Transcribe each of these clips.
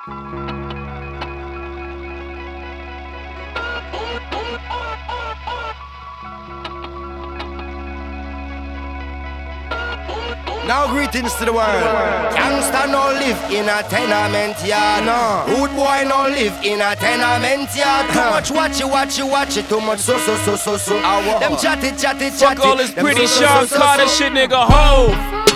Now greetings to the world. Gangsta no live in a tenement yard. No. Rude boy no live in a tenement yard. Too much watch it. Too much so. Them chatty. Fuck all this pretty Sean Carter shit, nigga. Ho.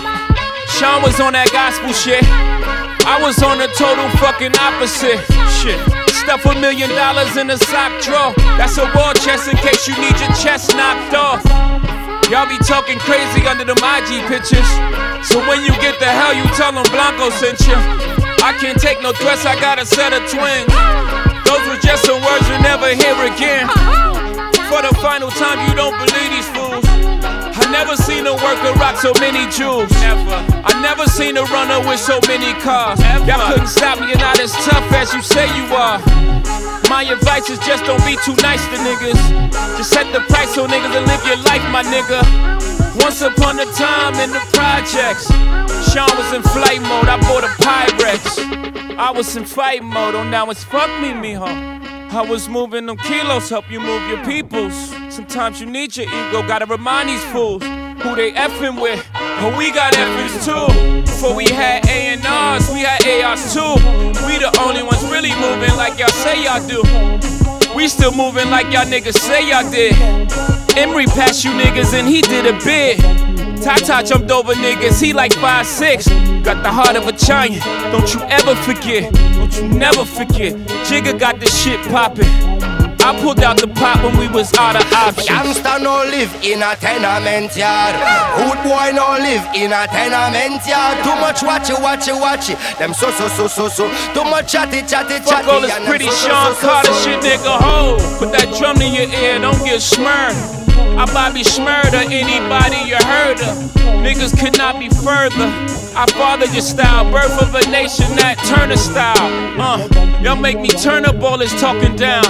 Sean was on that gospel shit. I was on the total fucking opposite shit. Stuff $1 million in a sock drawer. That's a war chest in case you need your chest knocked off. Y'all be talking crazy under them IG pictures. So when you get the hell, you tell them Blanco sent you. I can't take no threats, I got a set of twins. Those were just some words you'll never hear again. For the final time, you don't believe these fools. I never seen a worker rock so many jewels. Ever. I never seen a runner with so many cars. Y'all couldn't stop me, you're not as tough as you say you are. My advice is just don't be too nice to niggas. Just set the price so niggas will live your life, my nigga. Once upon a time in the projects, Sean was in flight mode, I bought a Pyrex. I was in fight mode, oh now it's fuck me, huh? I was moving them kilos, help you move your peoples. Sometimes you need your ego, gotta remind these fools who they effing with. But we got effings too. Before we had A&Rs, we had ARs too. We the only ones really moving like y'all say y'all do. We still moving like y'all niggas say y'all did. Emery passed you niggas and he did a bid. Tata jumped over niggas, he like 5'6". Got the heart of a giant, don't you ever forget. Don't you never forget. Jigga got this shit poppin'. I pulled out the pop when we was out of options. Gangsta no live in a tenement yard. Rude boy no live in a tenement yard. Too much watch it. Them so. Too much chatty. Fuck all this pretty Sean Carter shit, nigga. Ho, put that drum in your ear, don't get smirred. I Bobby Shmurda, anybody you heard of. Niggas could not be further. I fathered your style, birth of a nation, that Turner style. Y'all make me turn up all this talking down.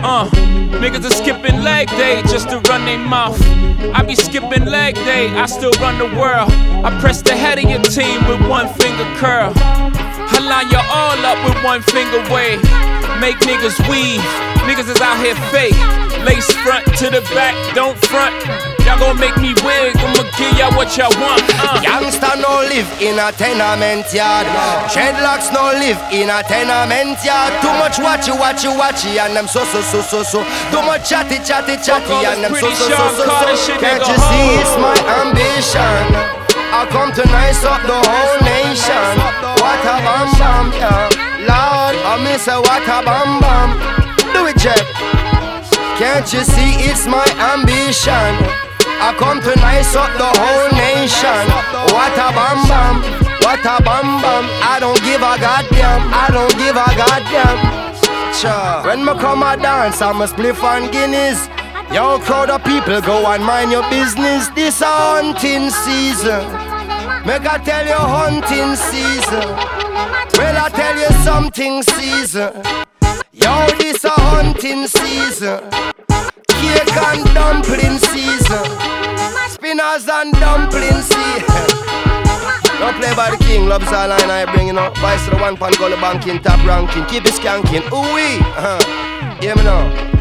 Niggas are skipping leg day just to run their mouth. I be skipping leg day, I still run the world. I press the head of your team with one finger curl. I line you all up with one finger wave. Make niggas weave, niggas is out here fake. Lace front to the back, don't front. Y'all gon' make me wig, I'ma give y'all what y'all want. Youngster no live in a tenement yard. Dreadlocks no live in a tenement yard. Too much watch it, and them so. Too much chatty, and them so. Can't you see it's my ambition? I come to nice up the whole nation. What a bam, yeah. Lord, I miss a what a bam. Do it, Jack. Can't you see it's my ambition? I come to nice up the whole nation. What a bam. I don't give a goddamn. Sure. When me come a dance, I'm a spliff on Guinness. Yo, crowd of people, go and mind your business. This a hunting season. Make I tell you hunting season. Well, I tell you something season. Yo, this a hunting season. Cake and dumpling season. Spinners and dumpling season. Don't play by the king, love's all line I bring, you know. Vice to the 1 pound, go to banking, top ranking, keep it skanking. Ooh-wee, hear me now.